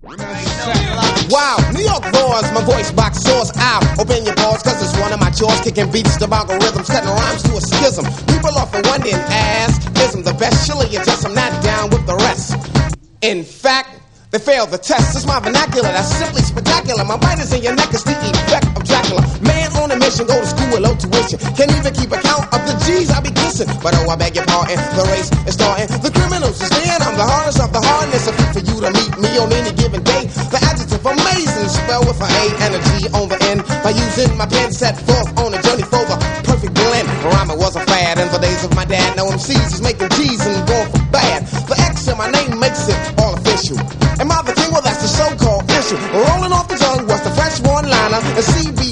Wow, New York roars, my voice box soars out. Open your balls, cause it's one of my chores. Kicking beats to algorithms, cutting rhymes to a schism. People often wonder and ask, ism the best? Surely you just, I'm not down with the rest. In fact, they failed the test. It's my vernacular, that's simply spectacular. My bite is in your neck, it's the effect of Dracula. Man on a mission, go to school with low tuition. Can't even keep account of the G's I be kissing. But oh, I beg your pardon, the race is starting. The criminals is there, I'm the hardest of the hardness. A feat for you to meet me on any given day. The adjective amazing, spell with an A and a G on the end. By using my pen, set forth on a journey for the perfect blend. Rhyming was a fad in the days of my dad. No MCs is making G's and going for bad. The X in my name makes it all official. Am I the king? Well, that's the so-called issue. Rolling off the tongue was the fresh one-liner. The CB